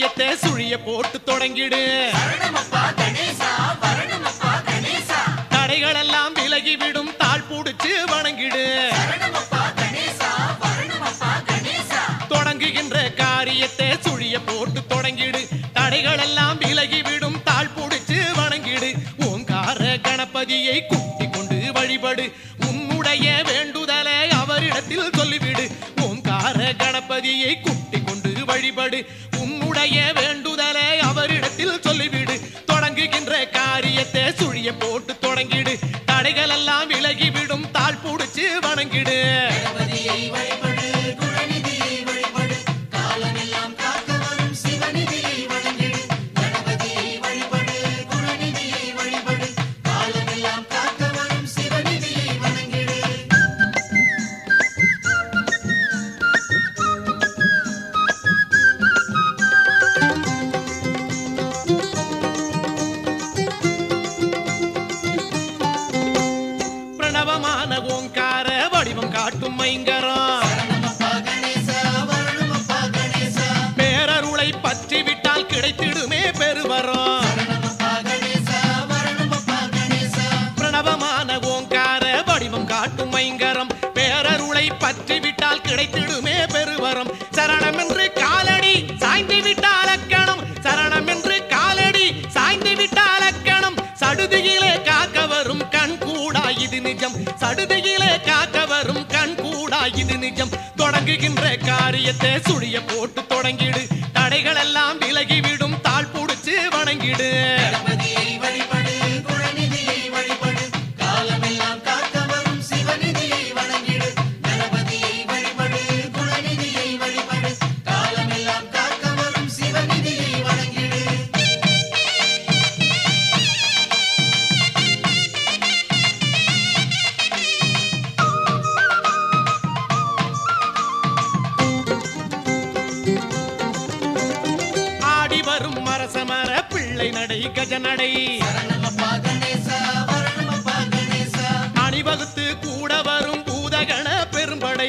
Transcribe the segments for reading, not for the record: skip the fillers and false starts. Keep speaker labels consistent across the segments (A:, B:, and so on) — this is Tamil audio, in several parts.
A: காரியத்தை சுழிய போட்டு தொடங்கிடு. தடைகள் எல்லாம் விலகிவிடும், தாழ் புடிச்சு வணங்கிடு. தொடங்குகின்ற காரியத்தை சுழிய போட்டு தொடங்கிடு. தடைகள் எல்லாம் விலகிவிடும், தாழ் புடிச்சு வணங்கிடு. ஓங்கார கணபதியை குட்டி கொண்டு வழிபடு. உன்னுடைய வேண்டுதலை அவரிடத்தில் சொல்லிவிடு. ஓங்கார கணபதியை குட்டி கொண்டு வழிபடு. உன்னுடைய வேண்டுதலை அவரிடத்தில் சொல்லிவிடு. தொடங்குகின்ற காரியத்தை சுழிய போட்டு தொடங்கிடு. தடைகள் எல்லாம் விலகிவிடும், தாழ் புடிச்சு வணங்கிடு. பிரணவமான ஓங்கார வடிவம் காட்டும் மைங்கரம். பேரருளை பற்றி விட்டால் கிடைத்திடுமே பெருவரம். பிரணவமான ஓங்கார வடிவம் காட்டும் மைங்கரம். பேரருளை பற்றி விட்டால் கிடைத்திடுமே பெருவரம். சரணம் என்று காலடி சாய்ந்து விட்டால் அக்கணம். சரணம் என்று காலடி சாய்ந்து விட்டால் அக்கணம். சடுதியிலே காக்க வரும் கண் கூடா இது நிஜம். சடுதியிலே காக்க வரும் கண் கூடா இது நிஜம். தொடங்குகின்ற காரியத்தை சுழிய போட்டு தொடங்கிடு. தடைகள் எல்லாம் விலகிவிடும், தாழ் புடிச்சு வணங்கிடு. வரும் மரசமர பிள்ளை நடை கஜநடை. அணிவகுத்து கூட வரும் பூதகண பெரும்படை.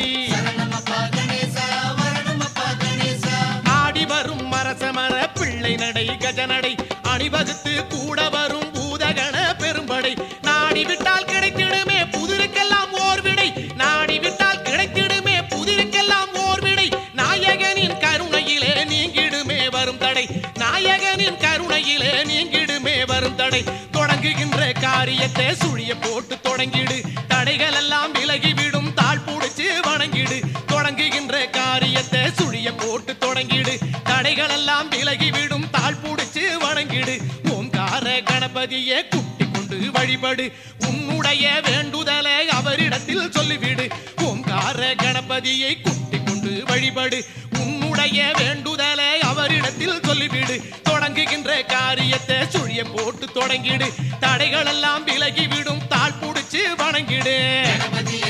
A: ஆடி வரும் மரசமர பிள்ளை நடை கஜநடை. அணிவகுத்து கூட வரும் பூதகண பெரும்படை. நாடி விட்டால் கிடைத்திடுமே புதிருக்கெல்லாம் ஓர் விடை. நாடி விட்டால் கிடைத்திடுமே புதிருக்கெல்லாம் ஓர் விடை. நாயகனின் கருணையிலே நீங்கிடுமே வரும் தடை. நாயகனின் கருணையிலே நீங்கிடுமே வரும் தடை. தொடங்குகின்ற காரியத்தை சுழிய போட்டு தொடங்கிடு. தடைகள் எல்லாம் விலகிவிடும், தாழ் புடிச்சு வணங்கிடு. தொடங்குகின்ற காரியத்தை சுழிய போட்டு தொடங்கிடு. தடைகள் எல்லாம் விலகிவிடும், தாழ் புடிச்சு வணங்கிடு. ஓங்கார கணபதியை குட்டி கொண்டு வழிபடு. உன்னுடைய வேண்டுதலை அவரிடத்தில் சொல்லிவிடு. ஓங்கார கணபதியை குட்டி கொண்டு வழிபடு. உன்னுடைய வேண்டுதலை அவரிடத்தில் சொல்லிவிடு. தொடங்குகின்ற காரியத்தை சுழிய போட்டு தொடங்கிடு. தடைகள் எல்லாம் விலகிவிடும், தாழ் புடிச்சு வணங்கிடு.